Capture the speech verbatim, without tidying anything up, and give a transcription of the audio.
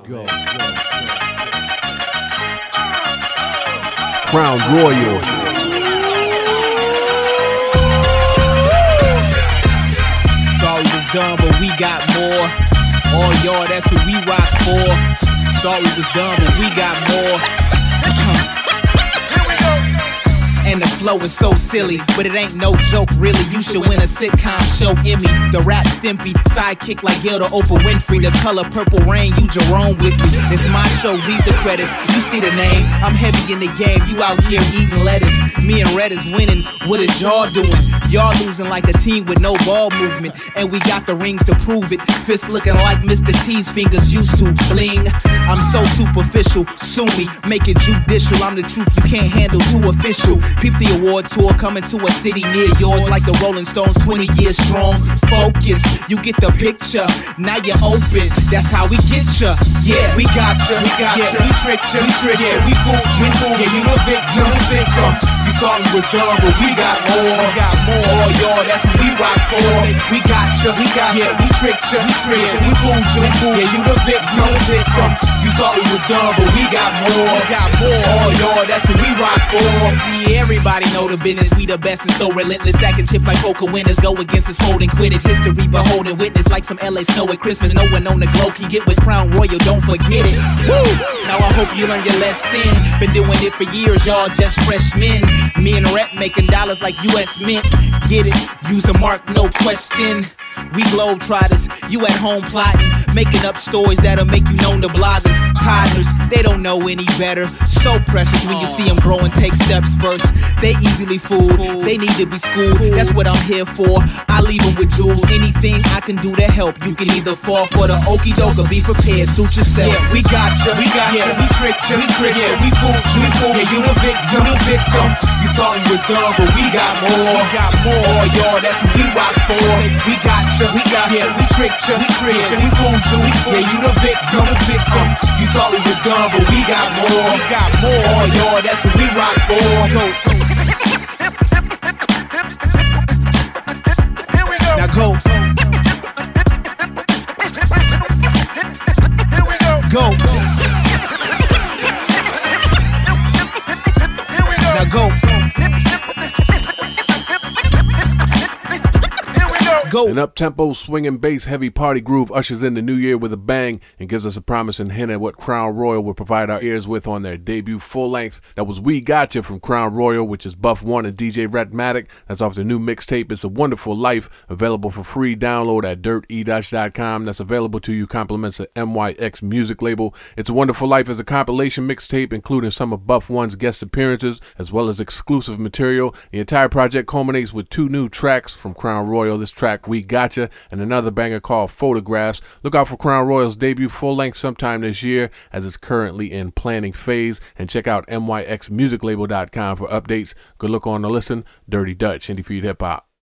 go, go, go. Crown Royal. Thought we was done, but we got more. All y'all, that's who we rock for. Thought we was done, but we got more. And the flow is so silly, but it ain't no joke really. You should win a sitcom show Emmy. The rap Stimpy, sidekick like Gail to Oprah Winfrey. The color Purple Rain, you Jerome with me. It's my show, read the credits. You see the name, I'm heavy in the game. You out here eating lettuce. Me and Red is winning, what is y'all doing? Y'all losing like a team with no ball movement. And we got the rings to prove it. Fists looking like Mister T's fingers used to bling. I'm so superficial, sue me, make it judicial. I'm the truth, you can't handle too official. Peep the award tour coming to a city near yours like the Rolling Stones, twenty years strong. Focus, you get the picture. Now you're open, that's how we get ya. Yeah, we got ya, we got yeah, ya. We tricked ya, we tricked ya. We fooled you, we fooled yeah, you. The victim, you the victim. You thought we was done, but we got more. We got more, all y'all, that's what we rock for. We got ya, we got yeah, we tricked ya, we tricked ya. We fooled you, we fooled yeah, you the victim, you the victim. You thought we was done, but we got more. We got more, all y'all, that's what we rock for. See, everybody know the business, we the best and so relentless. Stacking chips like poker winners, go against us, folding quitters. History beholding witness like some L A snow at Christmas. No one on the globe can get with Crown Royal, don't forget it. Woo! Now I hope you learn your lesson. Been doing it for years, y'all just freshmen. Me and Rep making dollars like U S Mint. Get it? Use a mark, no question. We globetrotters, you at home plotting, making up stories that'll make you known to bloggers. Toddlers, they don't know any better. So precious when you see them grow and take steps first. They easily fooled, they need to be schooled. That's what I'm here for, I leave them with jewels. Anything I can do to help, you can either fall for the okie doke or be prepared, suit yourself. Yeah, we got ya, we got yeah, ya, we tricked ya, we tricked ya, we fooled you, we fooled yeah, you the victim, you the victim. You thought we was done, but we got more. We got more, all y'all, that's what we rock for. We got ya, we got ya, we tricked ya, we tricked ya, we fooled you, we fooled yeah, you the victim, you the victim. You thought we was done, but we got more. We got more, all y'all, that's what we rock for. Go, go. Here we go. Now go. Here we go. Go. Here we go. Now go. Go. An up-tempo, swinging bass, heavy party groove ushers in the new year with a bang and gives us a promising hint at what Crown Royal will provide our ears with on their debut full-length. That was We Gotcha from Crown Royal, which is Buff One and D J Rhettmatic. That's off their new mixtape, It's a Wonderful Life, available for free download at dirt e dash dot com. That's available to you, compliments of M Y X music label. It's a Wonderful Life is a compilation mixtape, including some of Buff One's guest appearances, as well as exclusive material. The entire project culminates with two new tracks from Crown Royal. This track, We Gotcha, and another banger called Photographs. Look out for Crown Royal's debut full-length sometime this year, as it's currently in planning phase, and check out M Y X music label dot com for updates. Good luck on the listen. Dirty Dutch, Indie Feed Hip Hop.